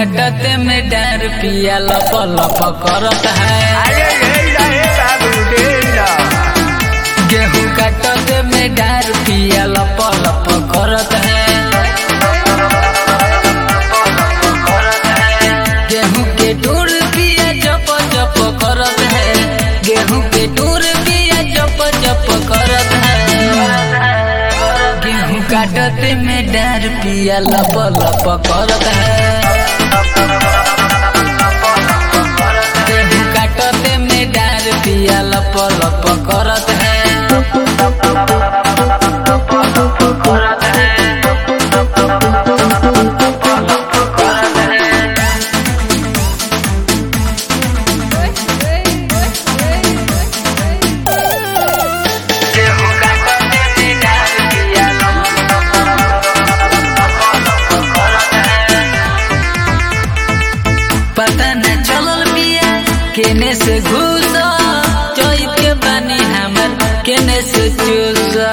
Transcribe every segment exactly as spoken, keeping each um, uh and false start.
काटते में डार पिया लप लप करत है। अरे ले ले बाबू ले लो। गेहूं काटते में डार पिया लप लप करत है। गेहूं के टूर पिया जप जप करत है। गेहूं के टूर पिया जप जप करत है। गेहूं काटते में डार पिया लप लप करत है। गेहूं काटते में डार पिया लप लप करत है। पता न चलल बिया केने से घुसा चोई के बानी हमर केने से चूसा।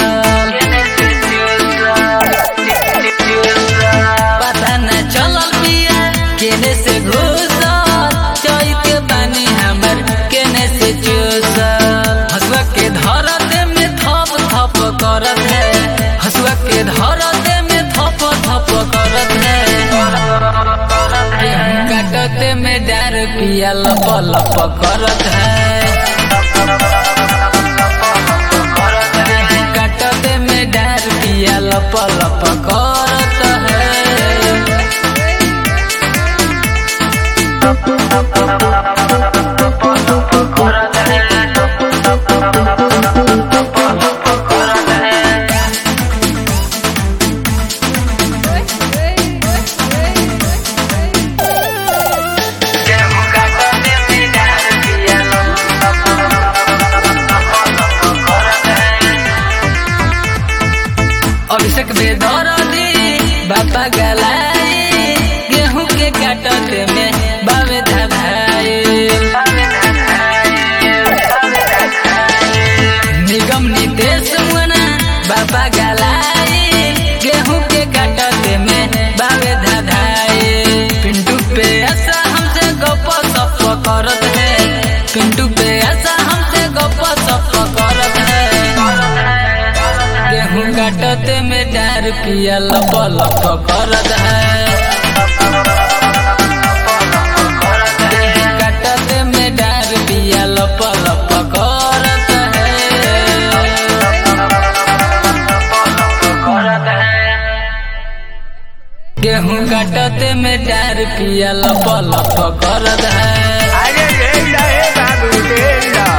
पता न चलल बिया केने से घुसा चोई के बानी हमर केने से चूसा। हसुआ के धरते में थप थप करत है। हसुआ के धरते में थप थप करत है। काटते में डार पिया लप लप करत है। काटते में डार पिया लप लप करत है। अभिषेक बेदरदी बापा गलाई गेहूं के काटते में बावे धधाई। निगम नितेश मुना बापा गलाई गेहूं के काटते में बावे धधाई। पिंटू पे ऐसा हमसे गप सप करत है। पिंटू पे ऐसा हमसे गप सप करत है। गेहूं काटते में डार पिया लप लप करत है। गेहूं काटते में डार पिया लप लप करत है। गेहूं काटते में डार पिया लप लप करत है। अरे ले ले बाबू ले लो।